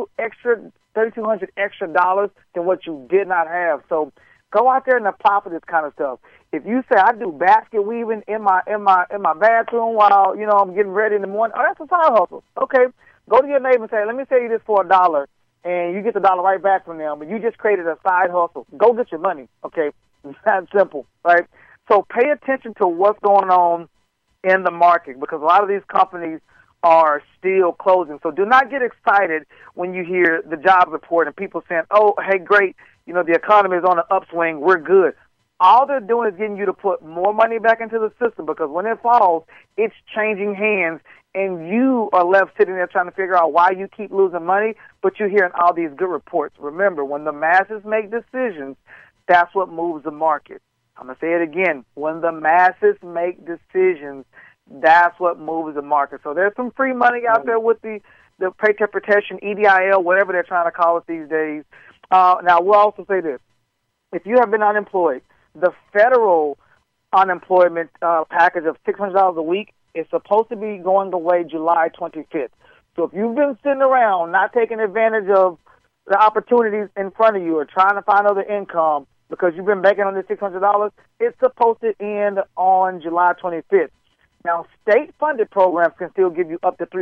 Speaker 8: $3,200 extra dollars than what you did not have. So go out there and apply for this kind of stuff. If you say, I do basket weaving in my bathroom while, I'm getting ready in the morning, that's a side hustle. Okay, go to your neighbor and say, let me sell you this for $1, and you get the dollar right back from them, but you just created a side hustle. Go get your money, okay? It's that simple, right? So pay attention to what's going on in the market, because a lot of these companies are still closing. So do not get excited when you hear the job report and people saying, oh, hey, great, the economy is on an upswing, we're good. All they're doing is getting you to put more money back into the system, because when it falls, it's changing hands, and you are left sitting there trying to figure out why you keep losing money, but you're hearing all these good reports. Remember, when the masses make decisions, that's what moves the market. I'm going to say it again. When the masses make decisions, that's what moves the market. So there's some free money out there with the Paycheck Protection, EDIL, whatever they're trying to call it these days. Now, we'll also say this. If you have been unemployed, the federal unemployment package of $600 a week is supposed to be going away July 25th. So if you've been sitting around not taking advantage of the opportunities in front of you or trying to find other income because you've been banking on this $600, it's supposed to end on July 25th. Now, state-funded programs can still give you up to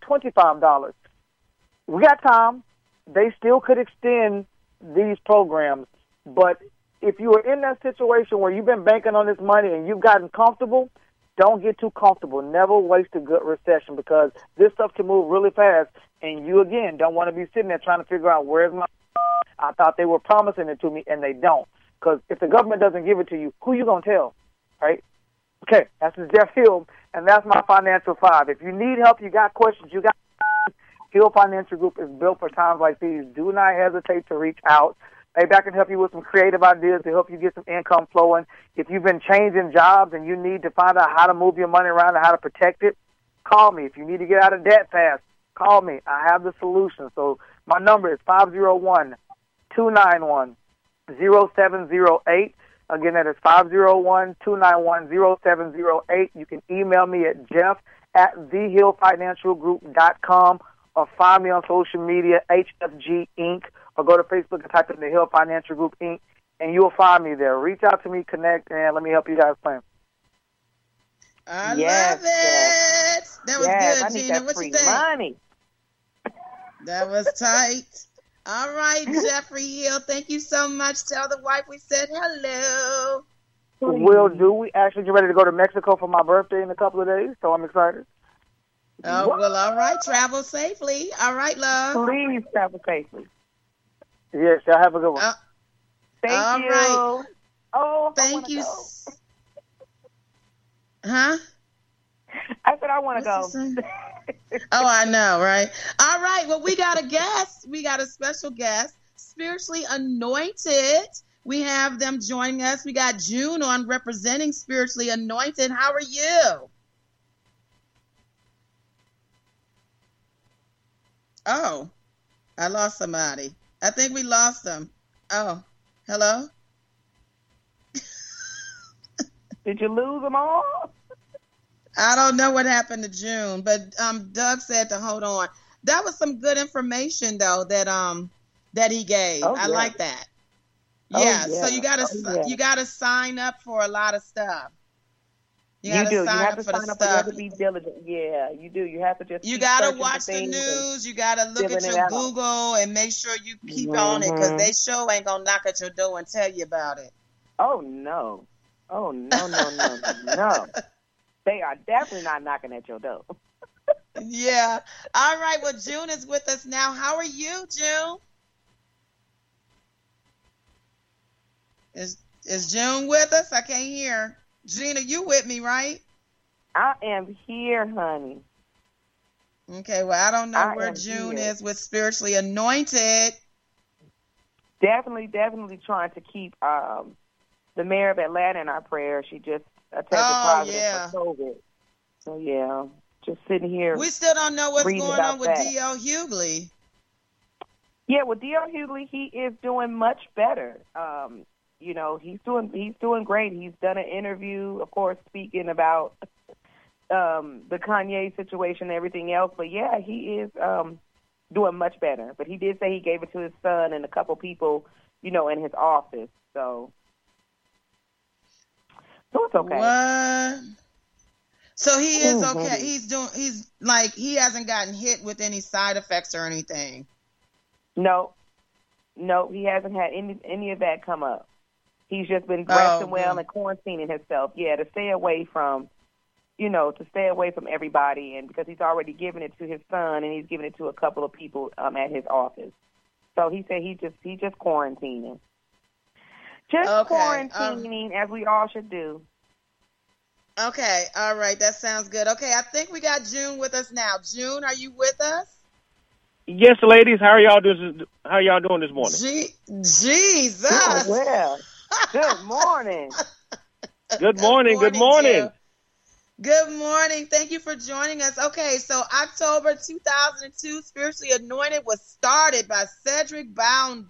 Speaker 8: $325. We got time. They still could extend these programs, but if you are in that situation where you've been banking on this money and you've gotten comfortable, don't get too comfortable. Never waste a good recession, because this stuff can move really fast, and you, again, don't want to be sitting there trying to figure out where's my I thought they were promising it to me, and they don't. Because if the government doesn't give it to you, who you going to tell, right? Okay, that's Jeff Hill, and that's my Financial Five. If you need help, you got questions, you got Hill Financial Group is built for times like these. Do not hesitate to reach out. Maybe I can help you with some creative ideas to help you get some income flowing. If you've been changing jobs and you need to find out how to move your money around and how to protect it, call me. If you need to get out of debt fast, call me. I have the solution. So my number is 501-291-0708. Again, that is 501-291-0708. You can email me at jeff@thehillfinancialgroup.com or find me on social media, HFG Inc., or go to Facebook and type in the Hill Financial Group Inc., and you'll find me there. Reach out to me, connect, and let me help you guys plan.
Speaker 1: I love it. That was good, Gina. What you think?
Speaker 7: Money.
Speaker 1: That was tight. All right, Jeffrey Hill, thank you so much. Tell the wife we said hello.
Speaker 8: Will do. We actually get ready to go to Mexico for my birthday in a couple of days, so I'm excited.
Speaker 1: Oh, well, all right. Travel safely. All right, love.
Speaker 7: Please travel safely.
Speaker 8: Yes, y'all have a good one.
Speaker 7: Thank you.
Speaker 1: Right.
Speaker 7: Oh,
Speaker 1: thank you.
Speaker 7: Go.
Speaker 1: Huh?
Speaker 7: I said I want to go.
Speaker 1: Oh, I know, right? All right. Well, we got a guest. We got a special guest, Spiritually Anointed. We have them joining us. We got June on representing Spiritually Anointed. How are you? Oh, I lost somebody. I think we lost them. Oh, hello?
Speaker 7: Did you lose them all?
Speaker 1: I don't know what happened to June, but Doug said to hold on. That was some good information, though, that that he gave.
Speaker 7: Oh,
Speaker 1: I
Speaker 7: yeah.
Speaker 1: like that.
Speaker 7: Oh,
Speaker 1: Yeah.
Speaker 7: yeah.
Speaker 1: So you gotta sign up for a lot of stuff. You gotta
Speaker 7: do. You
Speaker 1: sign
Speaker 7: have
Speaker 1: up
Speaker 7: to
Speaker 1: for the
Speaker 7: sign up, but you have
Speaker 1: stuff.
Speaker 7: to be diligent. Yeah, you do. You have to just
Speaker 1: You
Speaker 7: keep
Speaker 1: gotta
Speaker 7: searching for
Speaker 1: watch the
Speaker 7: things and
Speaker 1: news. You gotta look at
Speaker 7: filling it
Speaker 1: your
Speaker 7: out.
Speaker 1: Google and make sure you keep on it, because they sure ain't gonna knock at your door and tell you about it.
Speaker 7: Oh, no. Oh, no. They are definitely not knocking at your door.
Speaker 1: Yeah. All right. Well, June is with us now. How are you, June? Is June with us? I can't hear. Gina, you with me, right?
Speaker 7: I am here, honey.
Speaker 1: Okay. Well, I don't know
Speaker 7: I
Speaker 1: where
Speaker 7: am
Speaker 1: June
Speaker 7: here.
Speaker 1: is with Spiritually Anointed.
Speaker 7: Definitely trying to keep the mayor of Atlanta in our prayers. She just tested positive for COVID. So, yeah, just sitting here.
Speaker 1: We still don't know what's
Speaker 7: reading
Speaker 1: going
Speaker 7: about
Speaker 1: on with
Speaker 7: that.
Speaker 1: D.L. Hughley.
Speaker 7: Yeah, with D.L. Hughley, he is doing much better. You know, he's doing great. He's done an interview, of course, speaking about the Kanye situation and everything else. But yeah, he is doing much better. But he did say he gave it to his son and a couple people, you know, in his office. So it's okay.
Speaker 1: What? So he is okay. He hasn't gotten hit with any side effects or anything.
Speaker 7: No, he hasn't had any of that come up. He's just been resting well and quarantining himself. Yeah, to stay away from everybody, and because he's already given it to his son and he's given it to a couple of people at his office. So he said he just quarantining. Quarantining, as we all should do.
Speaker 1: Okay, all right, that sounds good. Okay, I think we got June with us now. June, are you with us?
Speaker 9: Yes, ladies. How are y'all doing? How y'all doing this morning?
Speaker 1: Jesus.
Speaker 7: Oh, well. Good morning.
Speaker 9: Good morning. Good morning.
Speaker 1: Good morning. Thank you for joining us. Okay, so October 2002, Spiritually Anointed was started by Cedric Bowden.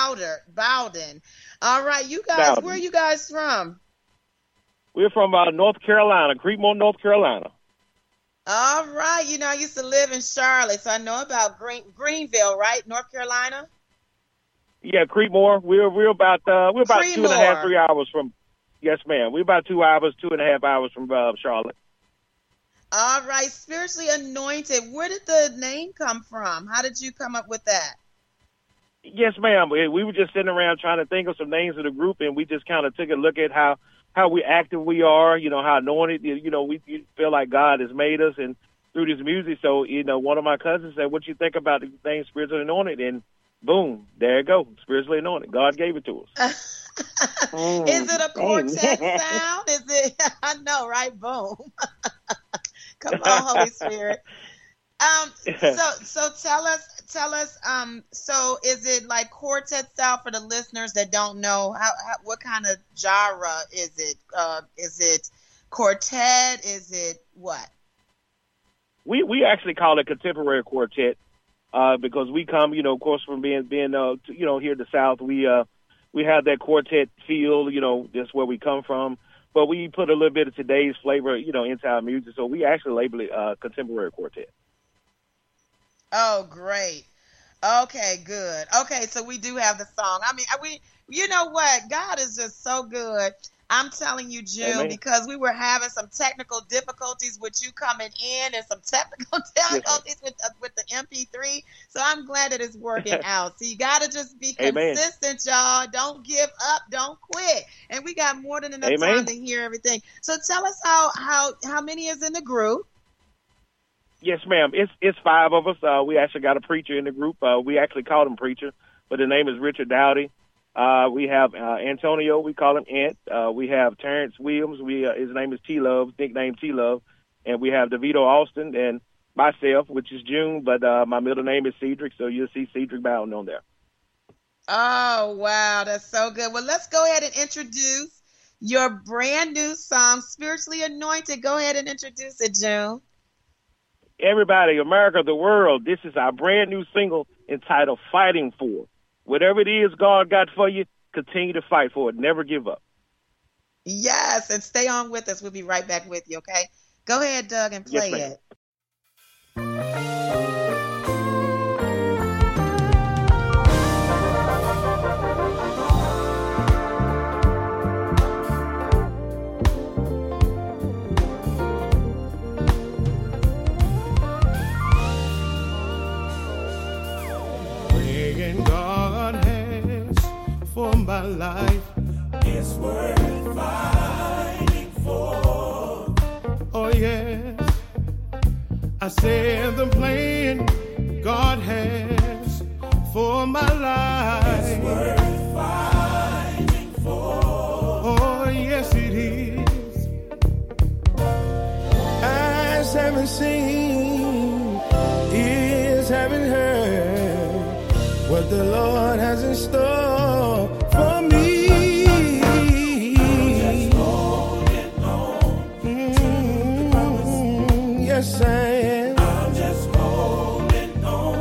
Speaker 1: All right, you guys,
Speaker 9: Bowden.
Speaker 1: Where are you guys from?
Speaker 9: We're from North Carolina, Creekmore, North Carolina.
Speaker 1: All right. You know, I used to live in Charlotte, so I know about Greenville, right? North Carolina?
Speaker 9: Yeah, Creekmore. We're about 2.5, 3 hours from. Yes, ma'am. We're about 2 hours, 2.5 hours from Charlotte.
Speaker 1: All right. Spiritually Anointed. Where did the name come from? How did you come up with that?
Speaker 9: Yes, ma'am. We were just sitting around trying to think of some names of the group, and we just kind of took a look at how we active we are, you know, how anointed, you know, we feel like God has made us and through this music. So, you know, one of my cousins said, what you think about the name Spiritually Anointed? And boom, there you go, Spiritually Anointed. God gave it to us.
Speaker 1: Is it a quartet sound? Is it? I know, right? Boom. Come on, Holy Spirit. So tell us. So is it like quartet style for the listeners that don't know? What kind of genre is it? Is it quartet? Is it what?
Speaker 9: We actually call it contemporary quartet because we come, you know, of course, from being you know, here in the South, we have that quartet feel, you know, that's where we come from. But we put a little bit of today's flavor, you know, into our music. So we actually label it contemporary quartet.
Speaker 1: Oh, great. Okay, good. Okay, so we do have the song. I mean, you know what? God is just so good. I'm telling you, June,
Speaker 9: Amen.
Speaker 1: because we were having some technical difficulties with you coming in and some technical difficulties with the MP3. So I'm glad that it's working out. So you got to just be consistent, y'all. Don't give up. Don't quit. And we got more than enough time to hear everything. So tell us how many is in the group.
Speaker 9: Yes, ma'am. It's 5 of us. We actually got a preacher in the group. We actually called him preacher, but his name is Richard Dowdy. We have Antonio. We call him Ant. We have Terrence Williams. His name is T-Love, nickname T-Love. And we have DeVito Austin and myself, which is June, but my middle name is Cedric, so you'll see Cedric Bowden on there.
Speaker 1: Oh, wow. That's so good. Well, let's go ahead and introduce your brand new song, Spiritually Anointed. Go ahead and introduce it, June.
Speaker 9: Everybody, America, the world, this is our brand new single entitled Fighting For. Whatever it is God got for you, continue to fight for it. Never give up.
Speaker 1: Yes, and stay on with us. We'll be right back with you, okay? Go ahead, Doug, and play it.
Speaker 10: eyes haven't seen, ears haven't heard what the Lord has in store for me. Yes, I am. I'm just holding on.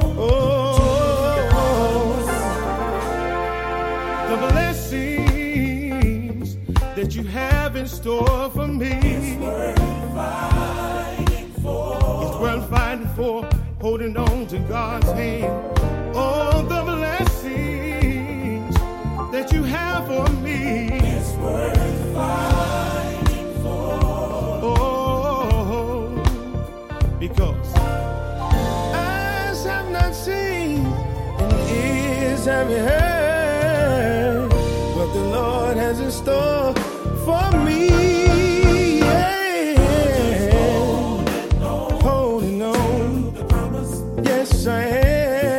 Speaker 10: The blessings that you have in store for me. It's worth fighting for. It's worth fighting for. Holding on to God's hand. Oh, the blessings that you have for me. It's worth fighting for. Oh, because eyes have not seen and ears haven't heard what the Lord has in store for me. Yeah. Holding on. Yes, I am.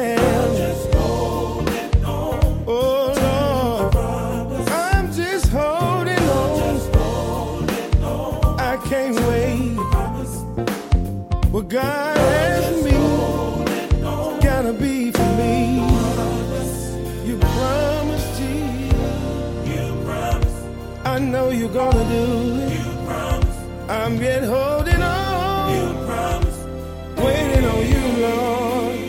Speaker 10: What God has me, gotta be for me. You promised, Jesus. You promised. I know you're gonna do it. You promised. I'm yet holding on. You promised. Waiting on you, Lord.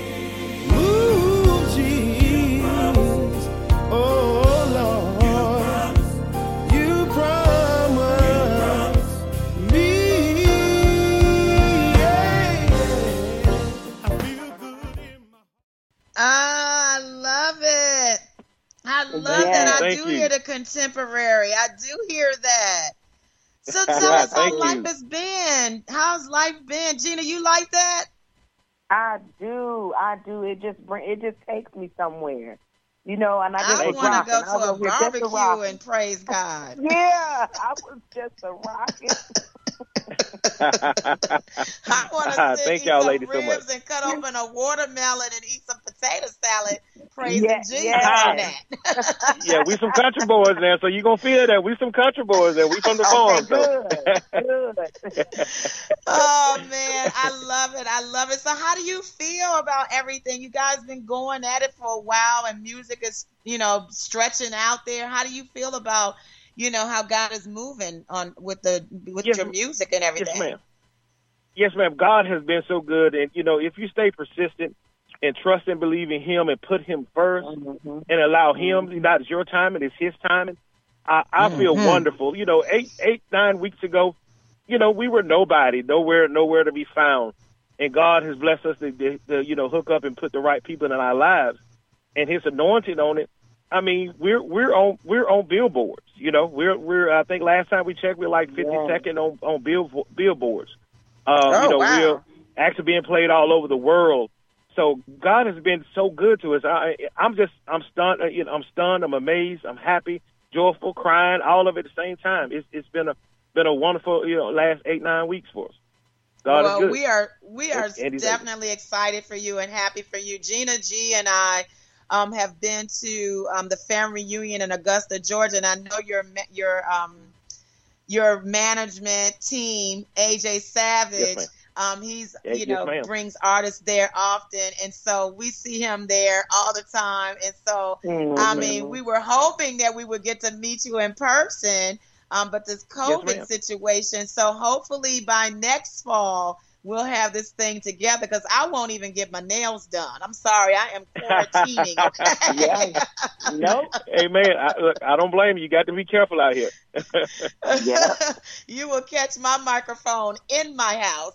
Speaker 10: Ooh, Jesus. Oh, Lord. You promised me.
Speaker 1: I love it. I love that. I do hear the contemporary. I do hear that. So tell us how life has been. How's life been? Gina, you like that?
Speaker 7: I do. It just takes me somewhere. You know, and I
Speaker 1: want to go to a barbecue and praise God.
Speaker 7: Yeah, I was just a rockin'.
Speaker 1: I want to sit, eat some ribs and cut open a watermelon and eat some potato salad, praising Jesus on that.
Speaker 9: Yeah, we some country boys now, so you gonna feel that. We some country boys and we from the farm.
Speaker 7: Good.
Speaker 1: Oh man, I love it. I love it. So how do you feel about everything? You guys been going at it for a while and music is, stretching out there. How do you feel about how God is moving on with your music and everything?
Speaker 9: Yes, ma'am. Yes, ma'am. God has been so good. And, if you stay persistent and trust and believe in Him and put Him first and allow Him, not it's your timing, it's His timing, I feel wonderful. 9 weeks ago, we were nobody, nowhere to be found. And God has blessed us to hook up and put the right people in our lives and His anointing on it. I mean, we're on billboards. We're I think last time we checked, we're like 52nd on billboards.
Speaker 1: Wow.
Speaker 9: We're actually being played all over the world. So God has been so good to us. I'm stunned. I'm stunned. I'm amazed. I'm happy, joyful, crying, all of it at the same time. It's been a wonderful last 8-9 weeks for us. God is good.
Speaker 1: we are definitely excited for you and happy for you. Gina G and I have been to the family reunion in Augusta, Georgia, and I know your management team, AJ Savage.
Speaker 9: Yes,
Speaker 1: he's
Speaker 9: yes,
Speaker 1: brings artists there often, and so we see him there all the time. And so I mean, we were hoping that we would get to meet you in person, but this COVID situation. So hopefully by next fall we'll have this thing together, because I won't even get my nails done. I'm sorry, I am quarantining. Okay?
Speaker 7: Nope.
Speaker 9: Hey, man, I don't blame you. You got to be careful out here.
Speaker 1: You will catch my microphone in my house.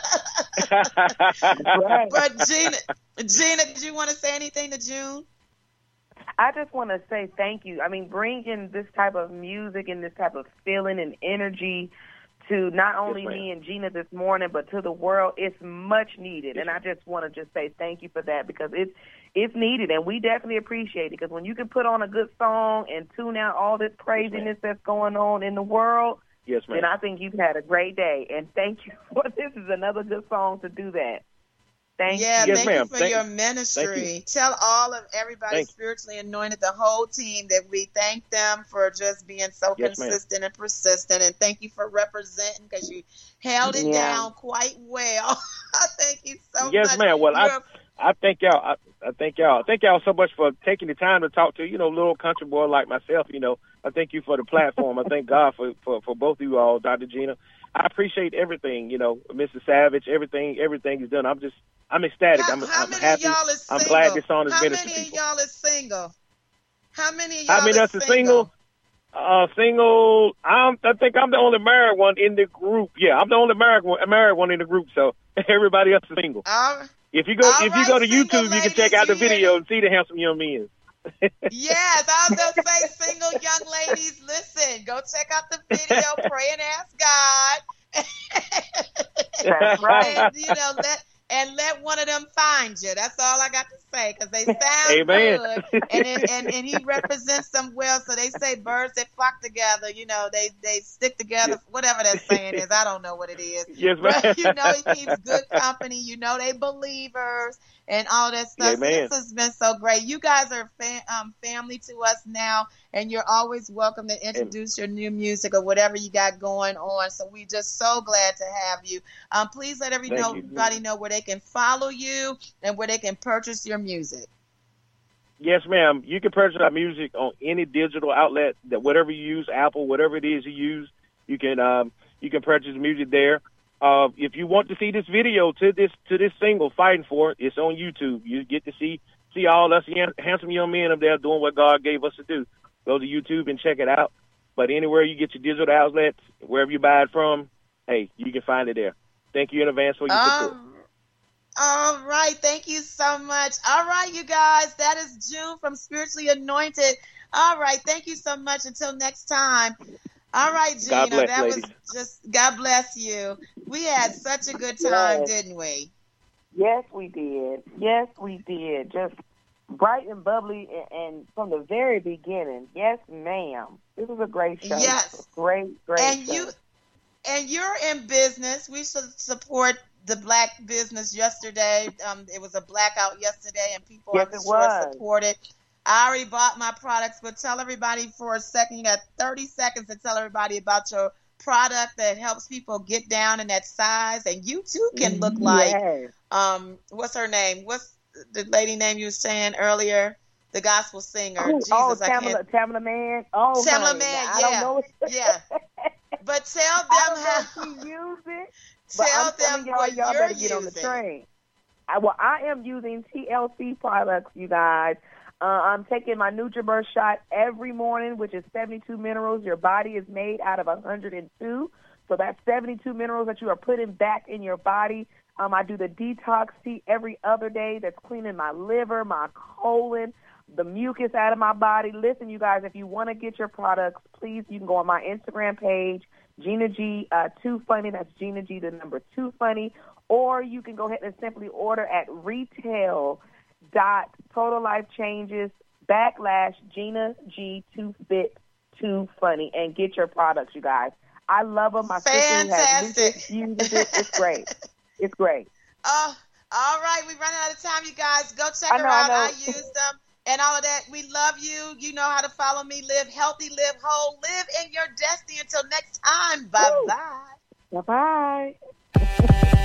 Speaker 7: Right.
Speaker 1: But Gina, did you want to say anything to June?
Speaker 7: I just want to say thank you. I mean, bringing this type of music and this type of feeling and energy to not only me and Gina this morning, but to the world, it's much needed. And I just want to just say thank you for that, because it's needed, and we definitely appreciate it. Because when you can put on a good song and tune out all this craziness that's going on in the world, then I think you've had a great day. And thank you for this is another good song to do that. Thank you.
Speaker 1: Yeah,
Speaker 9: Yes,
Speaker 1: thank
Speaker 9: ma'am.
Speaker 1: you for
Speaker 9: Thank
Speaker 1: your
Speaker 9: you.
Speaker 1: ministry. Tell all of everybody
Speaker 9: Thank you.
Speaker 1: spiritually anointed, the whole team, that we thank them for just being so
Speaker 9: Yes, ma'am.
Speaker 1: consistent and persistent. And thank you for representing, because you held it
Speaker 7: Yeah.
Speaker 1: down quite well. Thank you so
Speaker 9: Yes,
Speaker 1: much.
Speaker 9: ma'am. Well,
Speaker 1: You're
Speaker 9: I thank y'all. I thank y'all. Thank y'all so much for taking the time to talk to, little country boy like myself. I thank you for the platform. I thank God for both of you all, Dr. Gina. I appreciate everything, Mr. Savage, everything is done. I'm ecstatic.
Speaker 1: How
Speaker 9: I'm
Speaker 1: many
Speaker 9: happy.
Speaker 1: of y'all is
Speaker 9: I'm
Speaker 1: single?
Speaker 9: glad this song is
Speaker 1: How
Speaker 9: minister
Speaker 1: many of
Speaker 9: people.
Speaker 1: y'all is single? How many of
Speaker 9: How
Speaker 1: y'all
Speaker 9: many
Speaker 1: is
Speaker 9: us are single? Single. I think I'm the only married one in the group. Yeah, I'm the only married one in the group. So everybody else is single. If you go to YouTube, you can check out the video and see the handsome young men.
Speaker 1: Yes, I was going to say, single young ladies, listen, go check out the video, pray and ask God.
Speaker 7: That's right.
Speaker 1: And let one of them find you. That's all I got to say, because they sound
Speaker 9: Amen.
Speaker 1: good, and he represents them well. So they say birds that flock together, they stick together. Yes. Whatever that saying is, I don't know what it is.
Speaker 9: Yes, ma'am.
Speaker 1: But he keeps good company. They believers and all that stuff. So this has been so great. You guys are family to us now, and you're always welcome to introduce your new music or whatever you got going on. So we're just so glad to have you. Please let everybody know where they can follow you and where they can purchase your music.
Speaker 9: Yes, ma'am. You can purchase our music on any digital outlet, that whatever you use, Apple, whatever it is you use, you can purchase music there. If you want to see this video to this single, Fighting For It, it's on YouTube. You get to see all us handsome young men up there doing what God gave us to do. Go to YouTube and check it out. But anywhere you get your digital outlets, wherever you buy it from, hey, you can find it there. Thank you in advance for your support.
Speaker 1: All right. Thank you so much. All right, you guys. That is June from Spiritually Anointed. All right. Thank you so much. Until next time. All right, Gina.
Speaker 9: God bless,
Speaker 1: that
Speaker 9: ladies.
Speaker 1: was just, God bless you. We had such a good time, didn't we?
Speaker 7: Yes, we did. Yes, we did. Just bright and bubbly, and from the very beginning. Yes, ma'am. This was a great show.
Speaker 1: Yes.
Speaker 7: Great
Speaker 1: and
Speaker 7: show.
Speaker 1: You're in business. We should support the black business yesterday. It was a blackout yesterday, and people, I'm sure, supported. I already bought my products, but tell everybody for a second. You got 30 seconds to tell everybody about your product that helps people get down in that size. And you, too, can look like, what's her name? What's the lady name you were saying earlier? The gospel singer.
Speaker 7: Tamala Man. Oh,
Speaker 1: Tamala Man,
Speaker 7: I don't know.
Speaker 1: Yeah. But tell them how
Speaker 7: she use it.
Speaker 1: Tell them what
Speaker 7: y'all
Speaker 1: you're
Speaker 7: better get
Speaker 1: using.
Speaker 7: on the train. I am using TLC products, you guys. I'm taking my NutriBurst shot every morning, which is 72 minerals. Your body is made out of 102. So that's 72 minerals that you are putting back in your body. I do the detox tea every other day. That's cleaning my liver, my colon, the mucus out of my body. Listen, you guys, if you want to get your products, please, you can go on my Instagram page, Gina G 2 Funny. That's Gina G, the number 2 Funny. Or you can go ahead and simply order at retail.totallifechanges/Gina G 2 Fit 2 Funny and get your products, you guys. I love them. My sister has uses it. It's great. It's great.
Speaker 1: Oh, all right. We're running out of time, you guys. Go check her out. I use them and all of that. We love you. You know how to follow me. Live healthy, live whole, live in your destiny. Until next time. Bye-bye.
Speaker 7: Bye-bye.